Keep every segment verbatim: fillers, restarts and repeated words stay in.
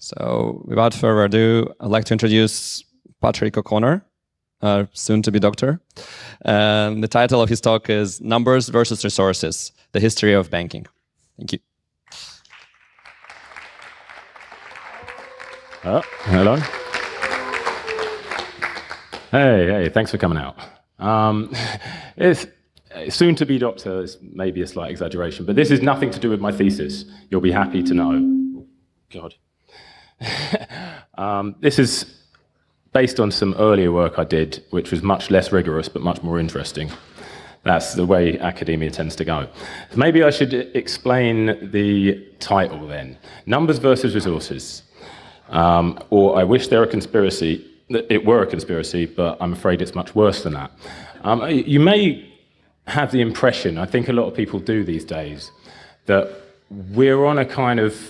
So without further ado, I'd like to introduce Patrick O'Connor, uh, soon to be doctor. Um, the title of his talk is Numbers versus Resources, the History of Banking. Thank you. Oh, hello. Hey, hey, thanks for coming out. Um, it's soon to be doctor is maybe a slight exaggeration, but this is nothing to do with my thesis. You'll be happy to know. God. um, this is based on some earlier work I did, which was much less rigorous, but much more interesting. That's the way academia tends to go. Maybe I should explain the title then. Numbers versus resources. Um, or I wish there were a conspiracy, it were a conspiracy, but I'm afraid it's much worse than that. Um, you may have the impression, I think a lot of people do these days, that we're on a kind of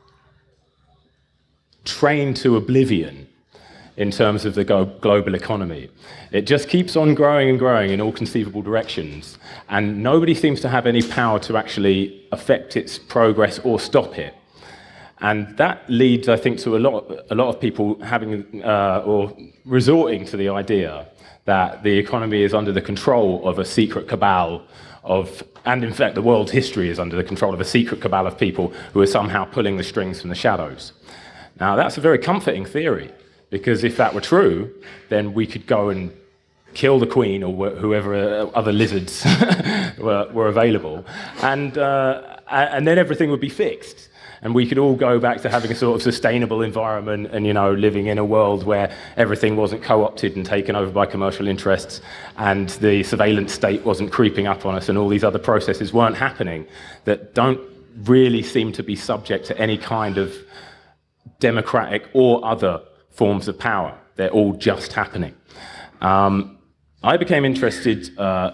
train to oblivion in terms of the global economy. It just keeps on growing and growing in all conceivable directions, and nobody seems to have any power to actually affect its progress or stop it. And that leads, I think, to a lot, a lot of people having uh, or resorting to the idea that the economy is under the control of a secret cabal of, and in fact, the world's history is under the control of a secret cabal of people who are somehow pulling the strings from the shadows. Now, that's a very comforting theory, because if that were true, then we could go and kill the queen or whoever other lizards were, were available, and, uh, and then everything would be fixed. And we could all go back to having a sort of sustainable environment and, you know, living in a world where everything wasn't co-opted and taken over by commercial interests, and the surveillance state wasn't creeping up on us, and all these other processes weren't happening that don't really seem to be subject to any kind of democratic or other forms of power. They're all just happening. Um, I became interested uh,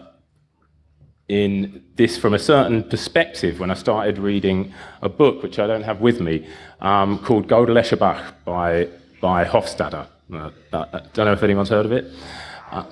in this from a certain perspective when I started reading a book, which I don't have with me, um, called Gödel Escher by, by Hofstadter. Uh, I don't know if anyone's heard of it. Uh,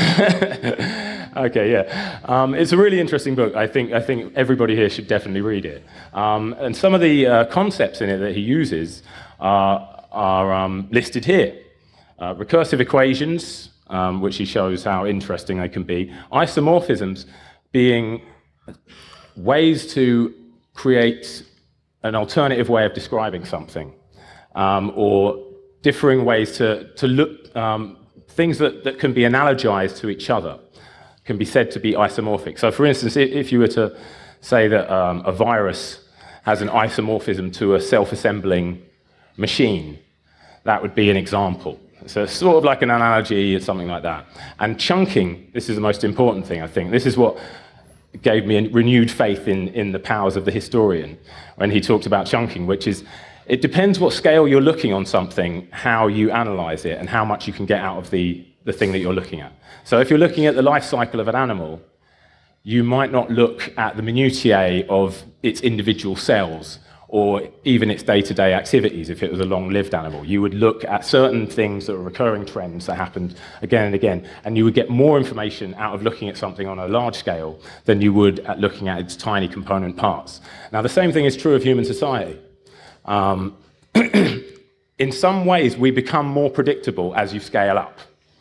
yeah. Okay, yeah. Um, it's a really interesting book. I think, I think everybody here should definitely read it. Um, and some of the uh, concepts in it that he uses are, are um, listed here. Uh, recursive equations, um, which he shows how interesting they can be. Isomorphisms being ways to create an alternative way of describing something, um, or differing ways to, to look, um, things that, that can be analogized to each other, can be said to be isomorphic. So for instance, if you were to say that um, a virus has an isomorphism to a self-assembling machine, that would be an example. So it's sort of like an analogy or something like that. And chunking, this is the most important thing, I think. This is what gave me a renewed faith in, in the powers of the historian when he talked about chunking, which is, it depends what scale you're looking on something, how you analyze it, and how much you can get out of the, the thing that you're looking at. So if you're looking at the life cycle of an animal, you might not look at the minutiae of its individual cells, or even its day-to-day activities if it was a long-lived animal. You would look at certain things that are recurring trends that happened again and again, and you would get more information out of looking at something on a large scale than you would at looking at its tiny component parts. Now, the same thing is true of human society. Um, in some ways, we become more predictable as you scale up.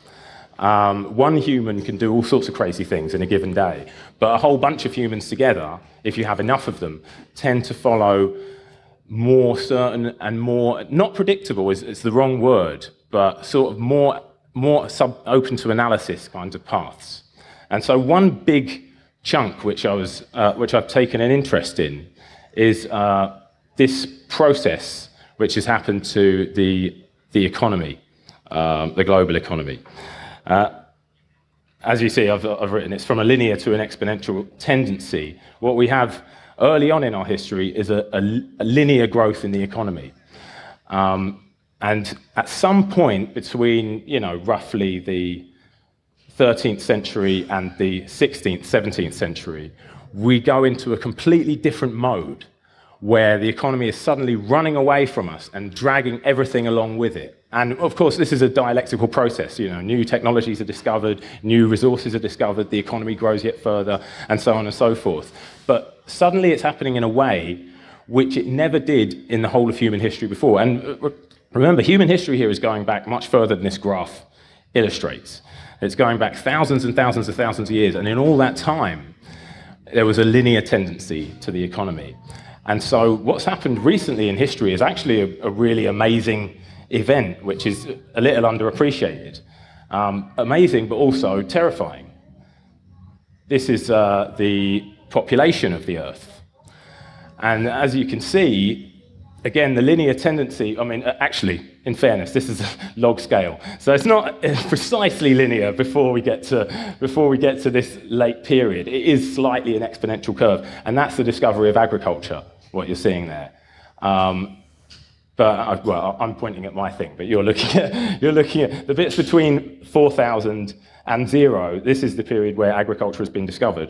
Um, one human can do all sorts of crazy things in a given day, but a whole bunch of humans together, if you have enough of them, tend to follow more certain and more, not predictable is, is the wrong word, but sort of more, more sub, open to analysis kinds of paths. And so one big chunk which, I was, uh, which I've taken an interest in is uh, this process which has happened to the, the economy, um, the global economy. Uh, as you see, I've, I've written it's from a linear to an exponential tendency. What we have early on in our history is a, a, a linear growth in the economy. Um, and at some point between, you know, roughly the thirteenth century and the sixteenth, seventeenth century, we go into a completely different mode where the economy is suddenly running away from us and dragging everything along with it. And of course, this is a dialectical process. You know, new technologies are discovered, new resources are discovered, the economy grows yet further, and so on and so forth. But suddenly it's happening in a way which it never did in the whole of human history before. And remember, human history here is going back much further than this graph illustrates. It's going back thousands and thousands and thousands of years, and in all that time, there was a linear tendency to the economy. And so what's happened recently in history is actually a, a really amazing event, which is a little underappreciated. Um, amazing, but also terrifying. This is uh, the population of the Earth. And as you can see, again, the linear tendency, I mean, actually, in fairness, this is a log scale. So it's not precisely linear before we get to, before we get to this late period. It is slightly an exponential curve. And that's the discovery of agriculture, what you're seeing there. Um, but, I, well, I'm pointing at my thing, but you're looking at, you're looking at the bits between four thousand and zero. This is the period where agriculture has been discovered.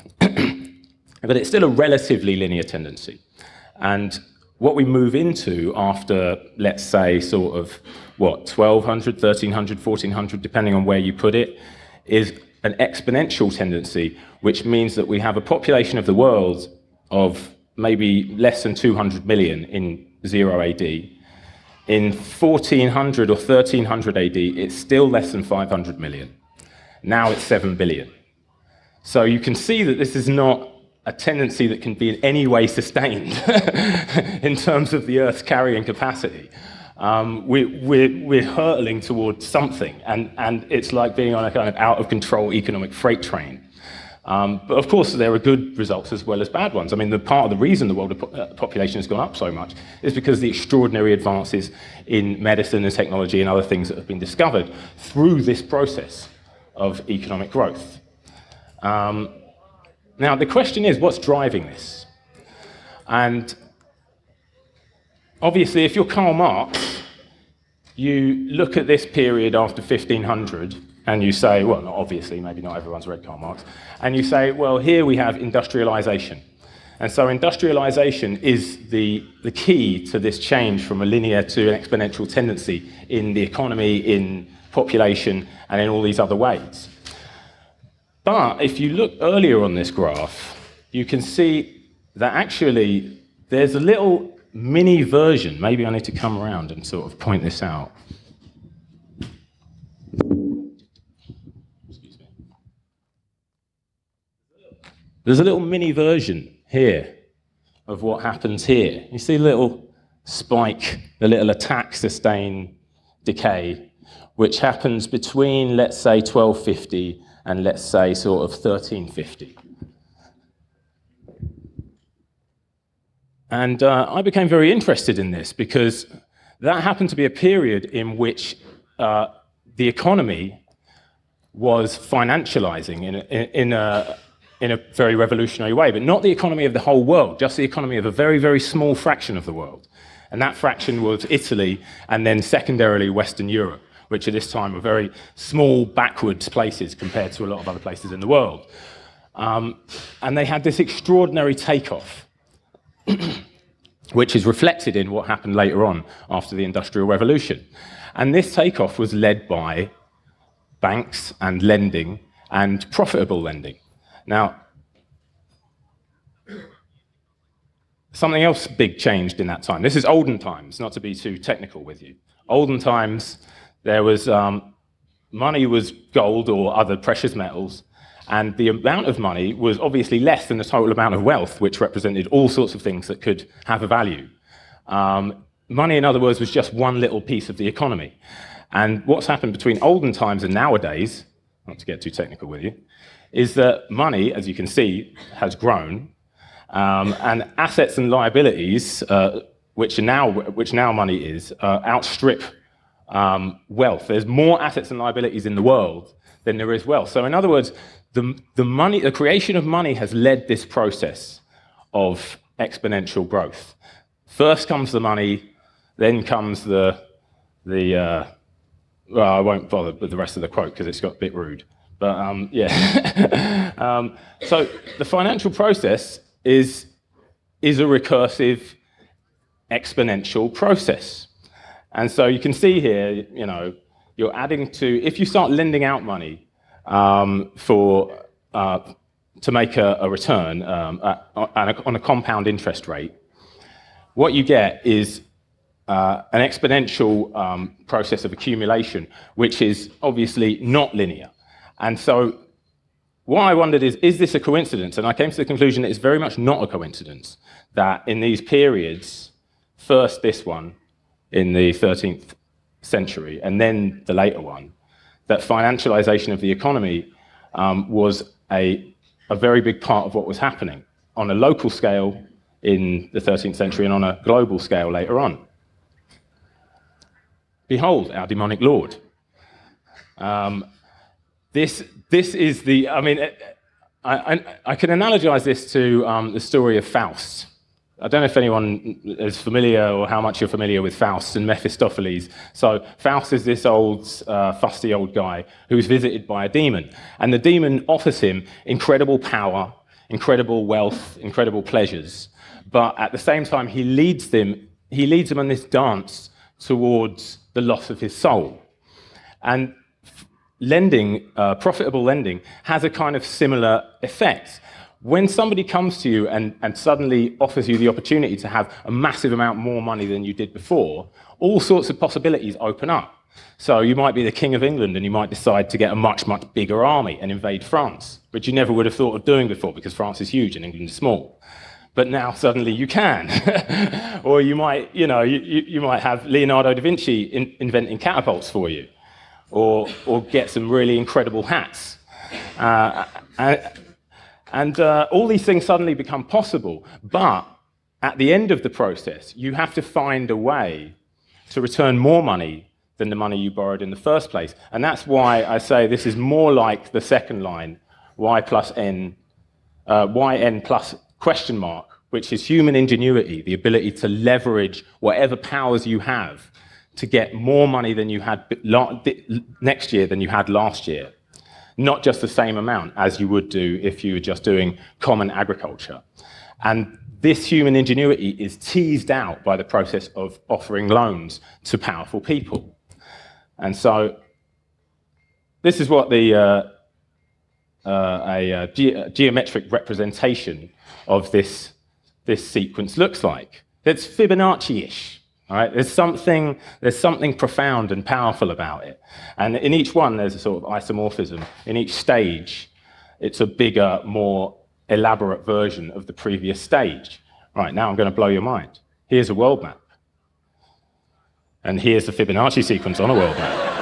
But it's still a relatively linear tendency. And what we move into after, let's say, sort of, what, twelve hundred, thirteen hundred, fourteen hundred, depending on where you put it, is an exponential tendency, which means that we have a population of the world of maybe less than two hundred million in zero A D. In fourteen hundred or thirteen hundred A D, it's still less than five hundred million. Now it's seven billion. So you can see that this is not a tendency that can be in any way sustained in terms of the Earth's carrying capacity. Um, we, we're, we're hurtling towards something, and, and it's like being on a kind of out-of-control economic freight train. Um, but of course, there are good results as well as bad ones. I mean, the part of the reason the world po- population has gone up so much is because of the extraordinary advances in medicine and technology and other things that have been discovered through this process of economic growth. Um, Now, the question is, what's driving this? And obviously, if you're Karl Marx, you look at this period after fifteen hundred, and you say, well, not obviously, maybe not everyone's read Karl Marx, and you say, well, here we have industrialization. And so industrialization is the, the key to this change from a linear to an exponential tendency in the economy, in population, and in all these other ways. But if you look earlier on this graph, you can see that actually there's a little mini version. Maybe I need to come around and sort of point this out. Excuse me. There's a little mini version here of what happens here. You see a little spike, the little attack, sustain, decay, which happens between, let's say, twelve fifty and let's say sort of thirteen fifty. And uh, I became very interested in this because that happened to be a period in which uh, the economy was financializing in a, in, a, in a very revolutionary way, but not the economy of the whole world, just the economy of a very, very small fraction of the world. And that fraction was Italy and then secondarily Western Europe, which at this time were very small, backwards places compared to a lot of other places in the world. Um, and they had this extraordinary takeoff, which is reflected in what happened later on after the Industrial Revolution. And this takeoff was led by banks and lending and profitable lending. Now, something else big changed in that time. This is olden times, not to be too technical with you. Olden times, there was um, money was gold or other precious metals, and the amount of money was obviously less than the total amount of wealth, which represented all sorts of things that could have a value. Um, money, in other words, was just one little piece of the economy. And what's happened between olden times and nowadays, not to get too technical with you, is that money, as you can see, has grown, um, and assets and liabilities, uh, which, are now, which now money is, uh, outstrip Um, wealth. There's more assets and liabilities in the world than there is wealth. So in other words, the, the money, the creation of money has led this process of exponential growth. First comes the money, then comes the, the uh, well, I won't bother with the rest of the quote because it's got a bit rude. But um, yeah. um, so the financial process is, is a recursive exponential process. And so you can see here, you know, you're adding to, if you start lending out money um, for, uh, to make a, a return um, at, on, a, on a compound interest rate, what you get is uh, an exponential um, process of accumulation, which is obviously not linear. And so what I wondered is, is this a coincidence? And I came to the conclusion that it's very much not a coincidence that in these periods, first this one in the thirteenth century and then the later one, that financialization of the economy um, was a, a very big part of what was happening on a local scale in the thirteenth century and on a global scale later on. Behold, our demonic lord. Um, this, this is the, I mean, I, I, I can analogize this to um, the story of Faust. I don't know if anyone is familiar or how much you're familiar with Faust and Mephistopheles. So Faust is this old, uh, fusty old guy who's visited by a demon. And the demon offers him incredible power, incredible wealth, incredible pleasures. But at the same time, he leads them, he leads them on this dance towards the loss of his soul. And lending, uh, profitable lending, has a kind of similar effect. When somebody comes to you and, and suddenly offers you the opportunity to have a massive amount more money than you did before, all sorts of possibilities open up. So you might be the King of England and you might decide to get a much, much bigger army and invade France, which you never would have thought of doing before because France is huge and England is small. But now suddenly you can. Or you might, you know, you, you might have Leonardo da Vinci in, inventing catapults for you, or, or get some really incredible hats. Uh, and, And uh, all these things suddenly become possible. But at the end of the process, you have to find a way to return more money than the money you borrowed in the first place. And that's why I say this is more like the second line, y plus n, uh, yn plus question mark, which is human ingenuity, the ability to leverage whatever powers you have to get more money than you had next year than you had last year. Not just the same amount as you would do if you were just doing common agriculture. And this human ingenuity is teased out by the process of offering loans to powerful people. And so this is what the, uh, uh, a, uh, ge a geometric representation of this, this sequence looks like. It's Fibonacci-ish. All right, there's something, there's something profound and powerful about it. And in each one, there's a sort of isomorphism. In each stage, it's a bigger, more elaborate version of the previous stage. Right, now I'm going to blow your mind. Here's a world map. And here's the Fibonacci sequence on a world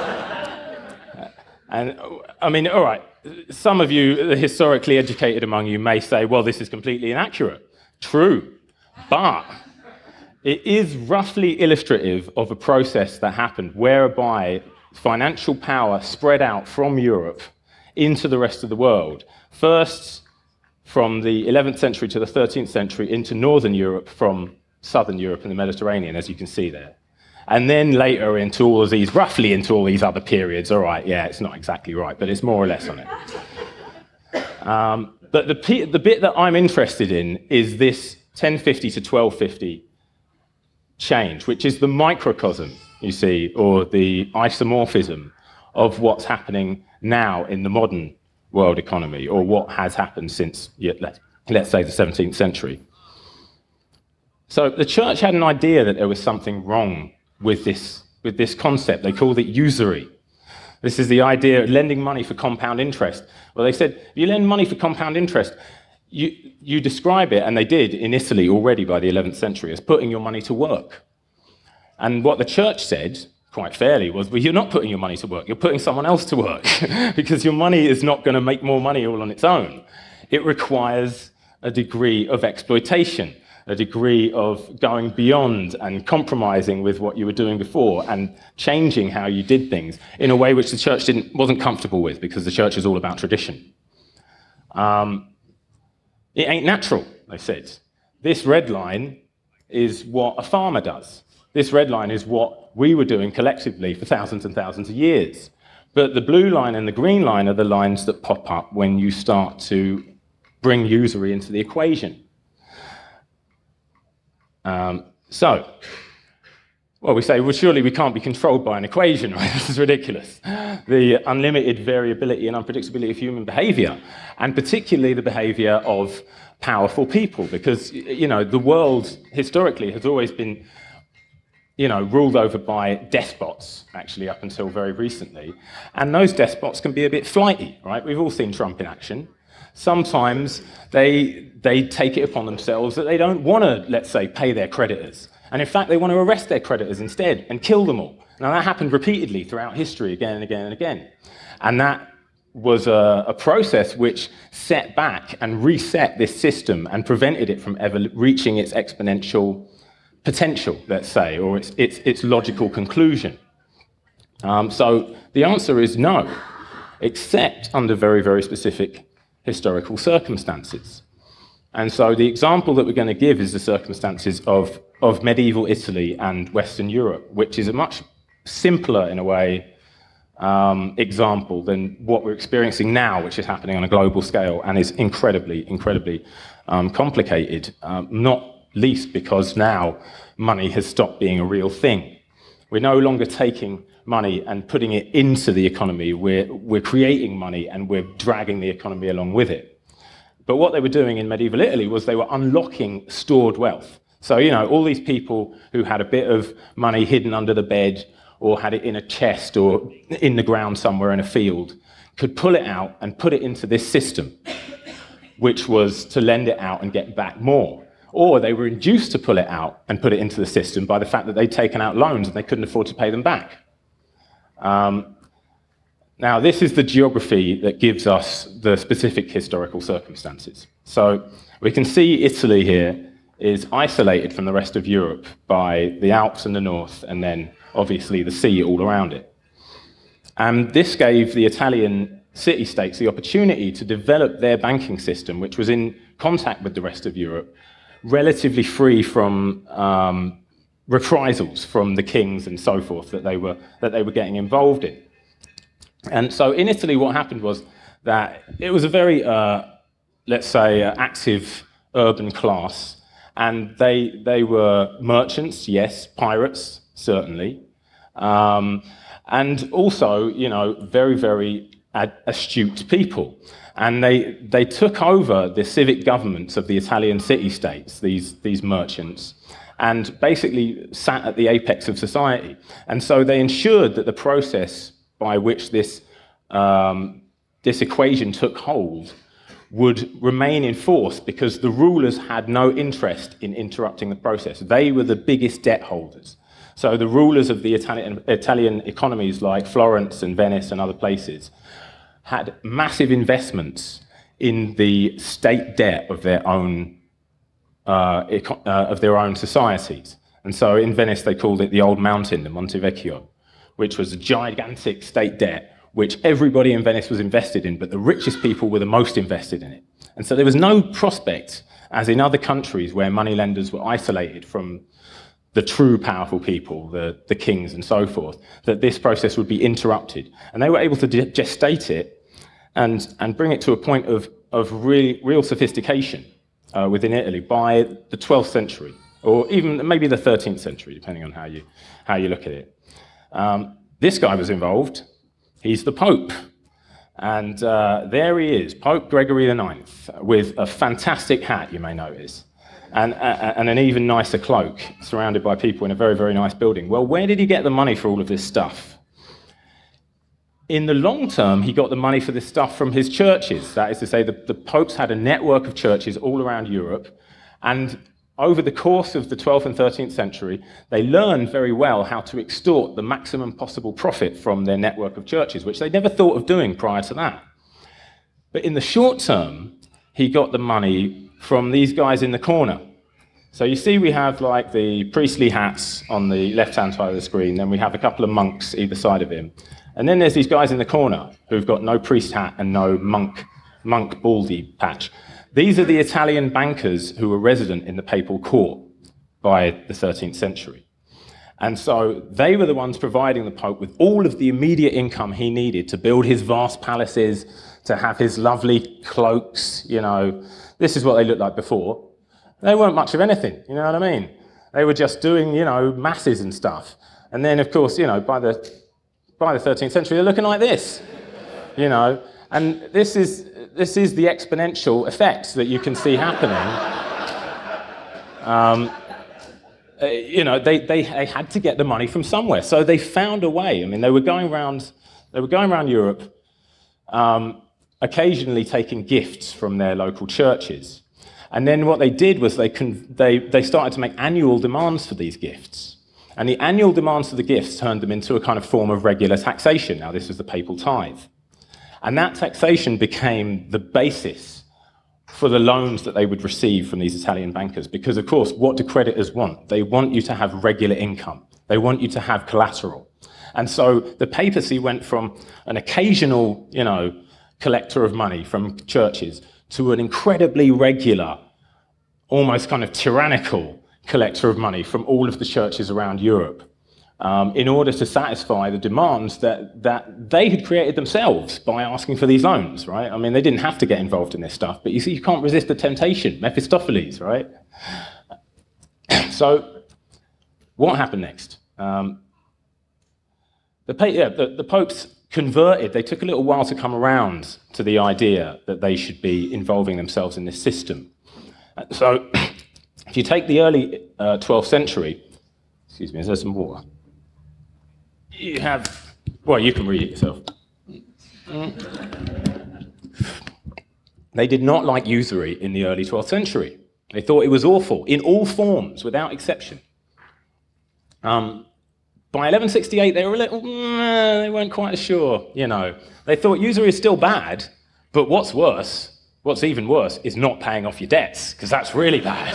map. And, I mean, all right, some of you, the historically educated among you, may say, well, this is completely inaccurate. True, but it is roughly illustrative of a process that happened whereby financial power spread out from Europe into the rest of the world. First, from the eleventh century to the thirteenth century, into northern Europe from southern Europe and the Mediterranean, as you can see there. And then later into all of these, roughly into all these other periods. All right, yeah, it's not exactly right, but it's more or less on it. Um, but the, the bit that I'm interested in is this ten fifty to twelve fifty change, which is the microcosm, you see, or the isomorphism of what's happening now in the modern world economy, or what has happened since, let's say, the seventeenth century. So the church had an idea that there was something wrong with this, with this concept. They called it usury. This is the idea of lending money for compound interest. Well, they said, if you lend money for compound interest, You, you describe it, and they did in Italy already by the eleventh century, as putting your money to work. And what the church said, quite fairly, was, well, you're not putting your money to work, you're putting someone else to work, because your money is not going to make more money all on its own. It requires a degree of exploitation, a degree of going beyond and compromising with what you were doing before and changing how you did things in a way which the church didn't, wasn't comfortable with, because the church is all about tradition. Um, It ain't natural, they said. This red line is what a farmer does. This red line is what we were doing collectively for thousands and thousands of years. But the blue line and the green line are the lines that pop up when you start to bring usury into the equation. Um, so, Well, we say, well, surely we can't be controlled by an equation, right? This is ridiculous. The unlimited variability and unpredictability of human behavior, and particularly the behavior of powerful people, because, you know, the world historically has always been, you know, ruled over by despots, actually, up until very recently. And those despots can be a bit flighty, right? We've all seen Trump in action. Sometimes they, they take it upon themselves that they don't want to, let's say, pay their creditors. And in fact, they want to arrest their creditors instead and kill them all. Now, that happened repeatedly throughout history, again and again and again. And that was a, a process which set back and reset this system and prevented it from ever reaching its exponential potential, let's say, or its, its, its logical conclusion. Um, so the answer is no, except under very, very specific historical circumstances. And so the example that we're going to give is the circumstances of, of medieval Italy and Western Europe, which is a much simpler, in a way, um, example than what we're experiencing now, which is happening on a global scale and is incredibly, incredibly um, complicated, um, not least because now money has stopped being a real thing. We're no longer taking money and putting it into the economy. We're, we're creating money and we're dragging the economy along with it. But what they were doing in medieval Italy was they were unlocking stored wealth. So, you know, all these people who had a bit of money hidden under the bed or had it in a chest or in the ground somewhere in a field could pull it out and put it into this system, which was to lend it out and get back more. Or they were induced to pull it out and put it into the system by the fact that they'd taken out loans and they couldn't afford to pay them back. Um, Now, this is the geography that gives us the specific historical circumstances. So we can see Italy here is isolated from the rest of Europe by the Alps in the north and then obviously the sea all around it. And this gave the Italian city-states the opportunity to develop their banking system, which was in contact with the rest of Europe, relatively free from um, reprisals from the kings and so forth that they were, that they were getting involved in. And so in Italy, what happened was that it was a very, uh, let's say, uh, active urban class. And they, they were merchants, yes, pirates, certainly. Um, and also, you know, very, very ad- astute people. And they, they took over the civic governments of the Italian city-states, these, these merchants, and basically sat at the apex of society. And so they ensured that the process by which this, um, this equation took hold would remain in force because the rulers had no interest in interrupting the process. They were the biggest debt holders. So the rulers of the Italian, Italian economies like Florence and Venice and other places had massive investments in the state debt of their own, uh, eco- uh, of their own societies. And so in Venice they called it the Old Mountain, the Monte Vecchio, which was a gigantic state debt which everybody in Venice was invested in, but the richest people were the most invested in it. And so there was no prospect, as in other countries where moneylenders were isolated from the true powerful people, the, the kings and so forth, that this process would be interrupted. And they were able to gestate it and, and bring it to a point of, of real, real sophistication uh, within Italy by the twelfth century, or even maybe the thirteenth century, depending on how you, how you look at it. Um, this guy was involved. He's the Pope. And uh, there he is, Pope Gregory the ninth, with a fantastic hat, you may notice, and, uh, and an even nicer cloak, surrounded by people in a very, very nice building. Well, where did he get the money for all of this stuff? In the long term, he got the money for this stuff from his churches. That is to say, the, the popes had a network of churches all around Europe, and over the course of the twelfth and thirteenth century, they learned very well how to extort the maximum possible profit from their network of churches, which they never thought of doing prior to that. But in the short term, he got the money from these guys in the corner. So you see we have like the priestly hats on the left-hand side of the screen, then we have a couple of monks either side of him. And then there's these guys in the corner who've got no priest hat and no monk, monk baldy patch. These are the Italian bankers who were resident in the papal court by the thirteenth century. And so they were the ones providing the Pope with all of the immediate income he needed to build his vast palaces, to have his lovely cloaks, you know. This is what they looked like before. They weren't much of anything, you know what I mean? They were just doing, you know, masses and stuff. And then, of course, you know, by the by the thirteenth century, they're looking like this, you know. And this is this is the exponential effect that you can see happening. Um, uh, you know, they, they they had to get the money from somewhere, so they found a way. I mean, they were going around they were going around Europe, um, occasionally taking gifts from their local churches. And then what they did was they, con- they, they started to make annual demands for these gifts. And the annual demands for the gifts turned them into a kind of form of regular taxation. Now, this was the papal tithe. And that taxation became the basis for the loans that they would receive from these Italian bankers. Because, of course, what do creditors want? They want you to have regular income. They want you to have collateral. And so the papacy went from an occasional, you know, collector of money from churches to an incredibly regular, almost kind of tyrannical collector of money from all of the churches around Europe, um, in order to satisfy the demands that, that they had created themselves by asking for these loans, right? I mean, they didn't have to get involved in this stuff, but you see, you can't resist the temptation, Mephistopheles, right? So, what happened next? Um, the, yeah, the, the popes converted. They took a little while to come around to the idea that they should be involving themselves in this system. So, if you take the early uh, twelfth century, excuse me, is there some water? You have, well, you can read it yourself. Mm. They did not like usury in the early twelfth century. They thought it was awful, in all forms, without exception. Um, By eleven sixty-eight, they were a little, mm, they weren't quite sure, you know. They thought usury is still bad, but what's worse, what's even worse, is not paying off your debts, because that's really bad.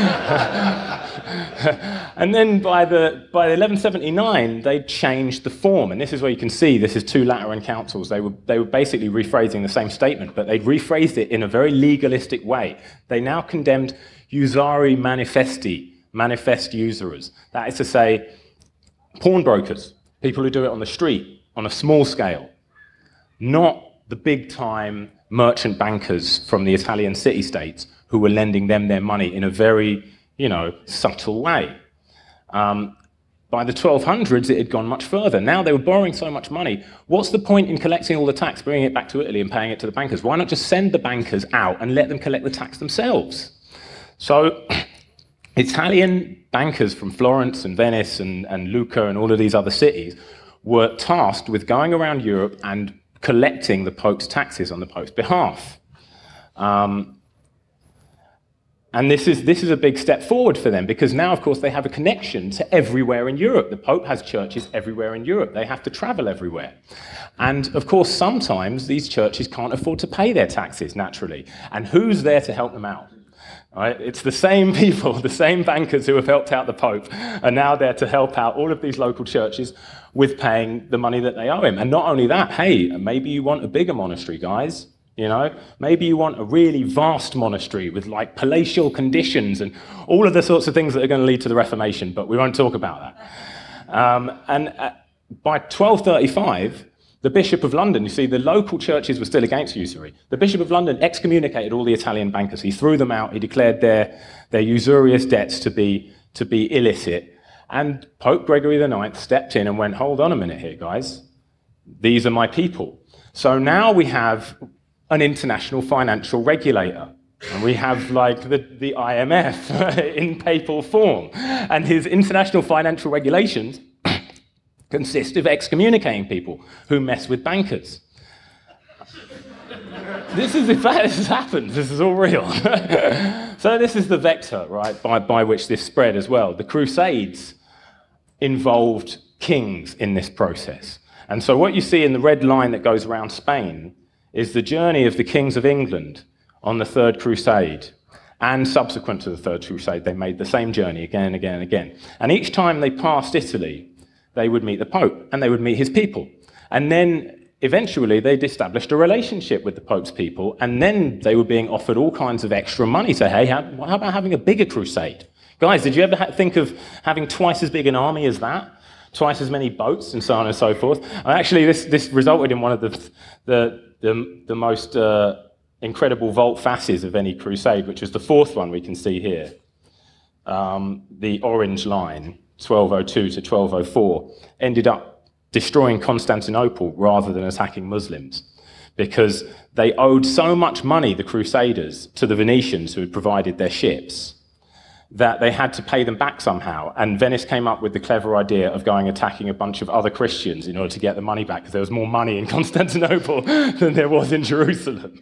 And then by the by eleven seventy-nine, they changed the form, and this is where you can see this is two Lateran councils. They were they were basically rephrasing the same statement, but they'd rephrased it in a very legalistic way. They now condemned usari manifesti, manifest usurers. That is to say, pawnbrokers, people who do it on the street, on a small scale, not the big-time merchant bankers from the Italian city-states who were lending them their money in a very, you know, subtle way. Um, by the twelve hundreds, it had gone much further. Now they were borrowing so much money. What's the point in collecting all the tax, bringing it back to Italy and paying it to the bankers? Why not just send the bankers out and let them collect the tax themselves? So Italian bankers from Florence and Venice and, and Lucca and all of these other cities were tasked with going around Europe and collecting the Pope's taxes on the Pope's behalf. Um, and this is, this is a big step forward for them, because now, of course, they have a connection to everywhere in Europe. The Pope has churches everywhere in Europe. They have to travel everywhere. And, of course, sometimes these churches can't afford to pay their taxes, naturally. And who's there to help them out? Right? It's the same people, the same bankers who have helped out the Pope are now there to help out all of these local churches with paying the money that they owe him. And not only that, hey, maybe you want a bigger monastery, guys. You know, maybe you want a really vast monastery with like palatial conditions and all of the sorts of things that are going to lead to the Reformation, but we won't talk about that. Um, and uh, by twelve thirty-five, the Bishop of London, you see, the local churches were still against usury. The Bishop of London excommunicated all the Italian bankers. He threw them out. He declared their, their usurious debts to be, to be illicit. And Pope Gregory the Ninth stepped in and went, hold on a minute here, guys. These are my people. So now we have an international financial regulator. And we have, like, the, the I M F in papal form. And his international financial regulations consist of excommunicating people who mess with bankers. This is, in fact, this has happened. This is all real. So this is the vector, right, by, by which this spread as well. The Crusades involved kings in this process. And so what you see in the red line that goes around Spain is the journey of the kings of England on the Third Crusade. And subsequent to the Third Crusade, they made the same journey again and again and again. And each time they passed Italy, they would meet the Pope, and they would meet his people. And then, eventually, they'd established a relationship with the Pope's people, and then they were being offered all kinds of extra money. So, hey, how, how about having a bigger crusade? Guys, did you ever ha- think of having twice as big an army as that? Twice as many boats, and so on and so forth? And actually, this, this resulted in one of the, the, the, the most uh, incredible volte-faces of any crusade, which was the fourth one we can see here. um, the orange line, twelve oh two to twelve oh four, ended up destroying Constantinople rather than attacking Muslims, because they owed so much money, the Crusaders, to the Venetians who had provided their ships, that they had to pay them back somehow. And Venice came up with the clever idea of going attacking a bunch of other Christians in order to get the money back, because there was more money in Constantinople than there was in Jerusalem.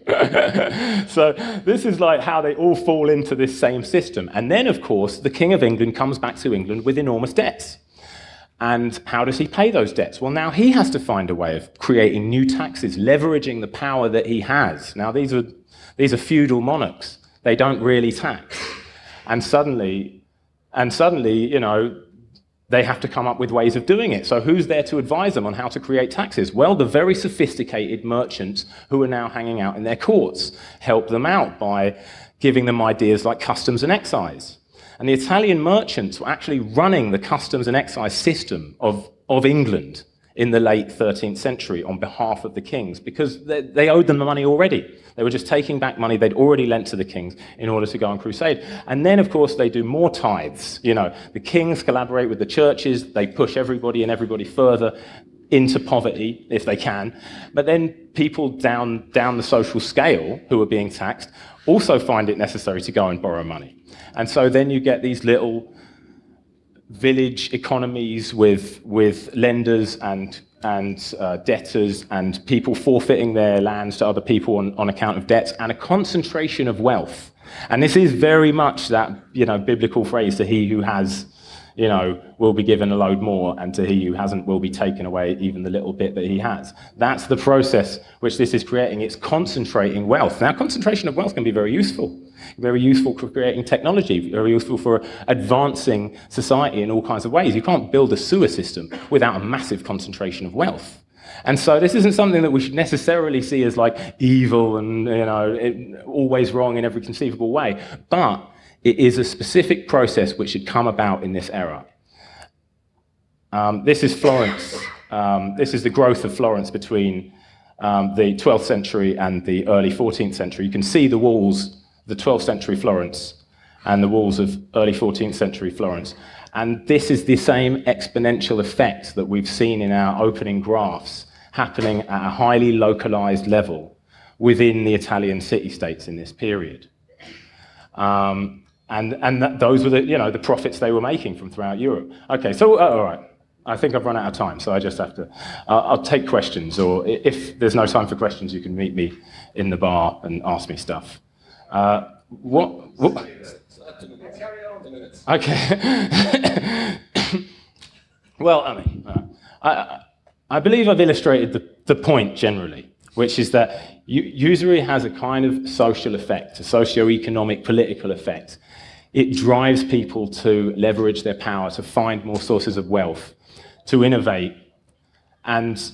So this is like how they all fall into this same system. And then, of course, the King of England comes back to England with enormous debts. And how does he pay those debts? Well, now he has to find a way of creating new taxes, leveraging the power that he has. Now, these are, these are feudal monarchs. They don't really tax. And suddenly, and suddenly, you know, they have to come up with ways of doing it. So who's there to advise them on how to create taxes? Well, the very sophisticated merchants who are now hanging out in their courts help them out by giving them ideas like customs and excise. And the Italian merchants were actually running the customs and excise system of, of England in the late thirteenth century on behalf of the kings, because they, they owed them the money already. They were just taking back money they'd already lent to the kings in order to go on crusade. And then, of course, they do more tithes. You know, the kings collaborate with the churches. They push everybody and everybody further into poverty, if they can. But then people down, down the social scale who are being taxed also find it necessary to go and borrow money. And so then you get these little village economies with, with lenders and, and uh, debtors and people forfeiting their lands to other people on, on account of debts, and a concentration of wealth. And this is very much that, you know, biblical phrase, to he who has, you know, will be given a load more, and to he who hasn't will be taken away even the little bit that he has. That's the process which this is creating. It's concentrating wealth. Now, concentration of wealth can be very useful. Very useful for creating technology, very useful for advancing society in all kinds of ways. You can't build a sewer system without a massive concentration of wealth. And so this isn't something that we should necessarily see as like evil and, you know, it, always wrong in every conceivable way. But it is a specific process which had come about in this era. Um, this is Florence. Um, this is the growth of Florence between um, the twelfth century and the early fourteenth century. You can see the walls, the twelfth century Florence and the walls of early fourteenth century Florence. And this is the same exponential effect that we've seen in our opening graphs happening at a highly localized level within the Italian city-states in this period. Um, and and that, those were the, you know, the profits they were making from throughout Europe. Okay, so, uh, all right. I think I've run out of time, so I just have to... Uh, I'll take questions, or if there's no time for questions, you can meet me in the bar and ask me stuff. Uh, what, what? Okay. Well, I mean, uh, I, I believe I've illustrated the, the point generally, which is that usury has a kind of social effect, a socio-economic, political effect. It drives people to leverage their power, to find more sources of wealth, to innovate, and,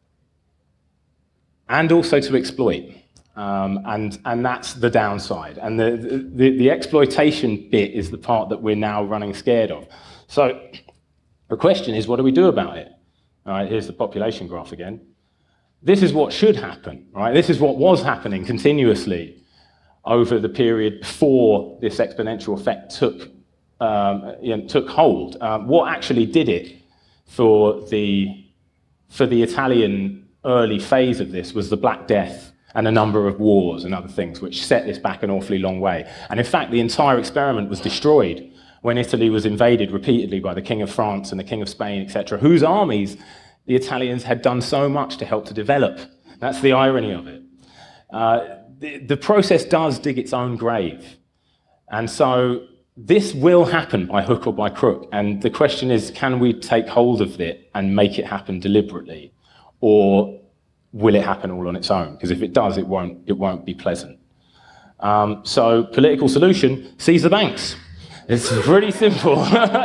and also to exploit. Um, and, and that's the downside. And the, the, the exploitation bit is the part that we're now running scared of. So the question is, what do we do about it? All right, here's the population graph again. This is what should happen, right? This is what was happening continuously over the period before this exponential effect took, um, you know, took hold. Um, what actually did it for the, for the Italian early phase of this was the Black Death and a number of wars and other things, which set this back an awfully long way. And in fact, the entire experiment was destroyed when Italy was invaded repeatedly by the King of France and the King of Spain, et cetera, whose armies the Italians had done so much to help to develop. That's the irony of it. Uh, the, the process does dig its own grave. And so this will happen by hook or by crook. And the question is, can we take hold of it and make it happen deliberately? Or will it happen all on its own? Because if it does, it won't, it won't be pleasant. Um, so political solution, seize the banks. It's pretty simple.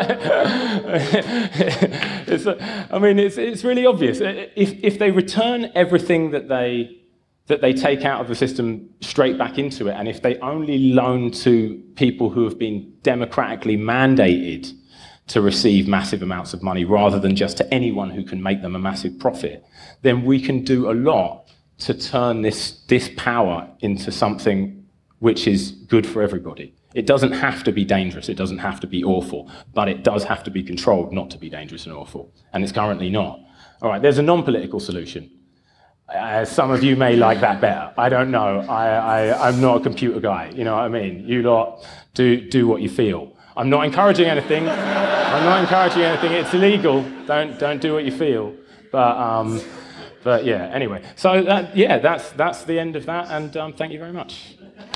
it's a, I mean, it's, it's really obvious. If, if they return everything that they, that they take out of the system straight back into it, and if they only loan to people who have been democratically mandated to receive massive amounts of money rather than just to anyone who can make them a massive profit, then we can do a lot to turn this, this power into something which is good for everybody. It doesn't have to be dangerous, it doesn't have to be awful, but it does have to be controlled not to be dangerous and awful, and it's currently not. All right, there's a non-political solution. Uh, some of you may like that better. I don't know. I, I, I'm not a computer guy, you know what I mean? You lot do, do what you feel. I'm not encouraging anything. I'm not encouraging anything. It's illegal. Don't, don't do what you feel. But, um, but yeah, anyway. So that, yeah, that's, that's the end of that, and um, thank you very much.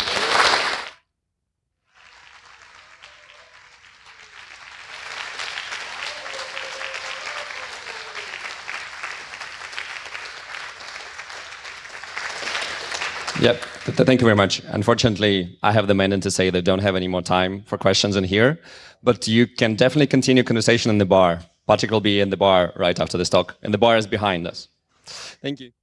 Yep, th th thank you very much. Unfortunately, I have the mandate to say they don't have any more time for questions in here, but you can definitely continue conversation in the bar. Patrick will be in the bar right after this talk, and the bar is behind us. Thank you.